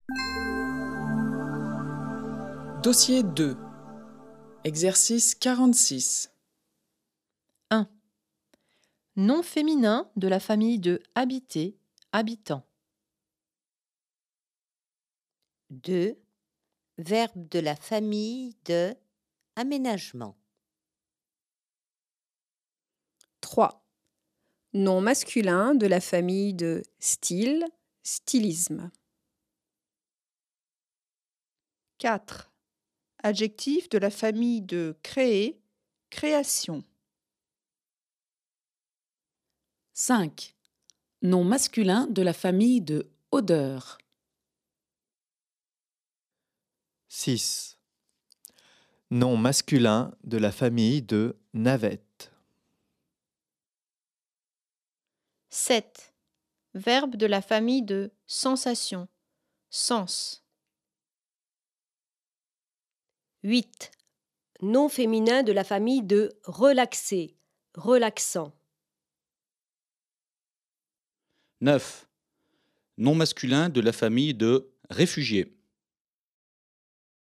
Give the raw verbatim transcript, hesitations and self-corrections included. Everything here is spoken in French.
Dossier deux. Exercice quarante-six. un. Nom féminin de la famille de habiter, habitant. deux. Verbe de la famille de aménagement. trois. Nom masculin de la famille de style, stylisme. quatre. Adjectif de la famille de créer, création. cinq. Nom masculin de la famille de odeur. six. Nom masculin de la famille de navette. sept. Verbe de la famille de sensation, sens. huit. Nom féminin de la famille de relaxer, relaxant. neuf. Nom masculin de la famille de réfugié.